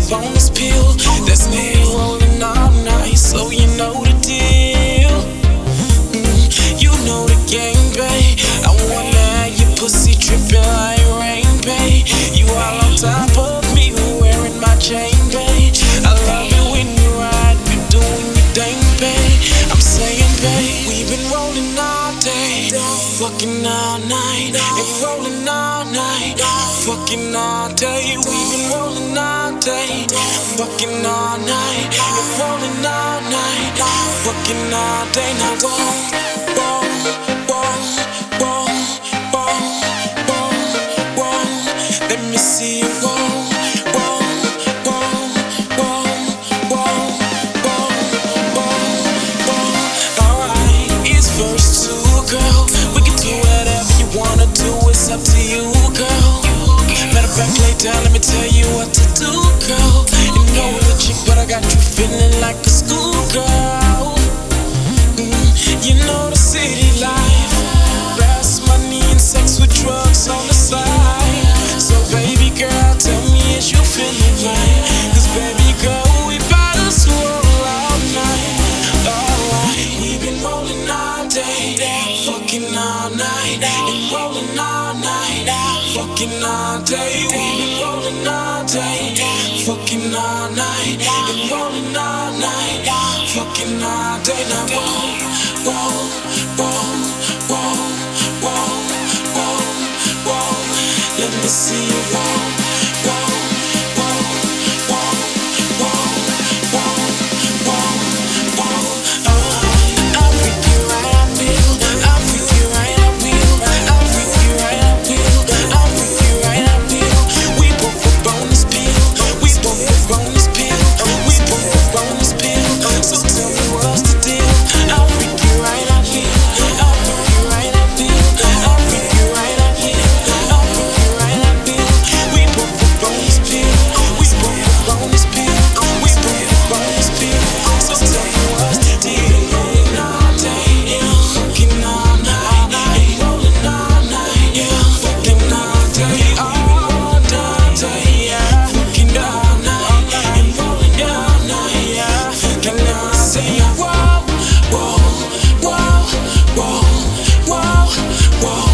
on this pill. That's me rolling all night, so you know the deal. You know the game, babe. I wanna have your pussy dripping like rain, babe. You all on top of me, wearing my chain, babe. I love it when you ride, you doing your thing, babe. I'm saying, babe, we've been rolling all day, fucking all night, and rolling all night, fucking all day. We've been rolling all day, fucking all night, and rolling all night, fucking all day. Now whoa, whoa, let me see you whoa. It's up to you, girl. Matter of fact, lay down, let me tell you what to do, girl. You know the chick, but I got you feeling like a schoolgirl. You know the city life, fast money and sex with drugs on the side. So baby girl, tell me is you feeling right? 'Cause baby girl, we bout to roll all night. Alright, we've been rolling all day, fucking all night, and rolling all night, fucking all day. We've been rolling all day, fucking all night, and rolling all night, fucking all day. Now whoa, let me see you whoa. Whoa,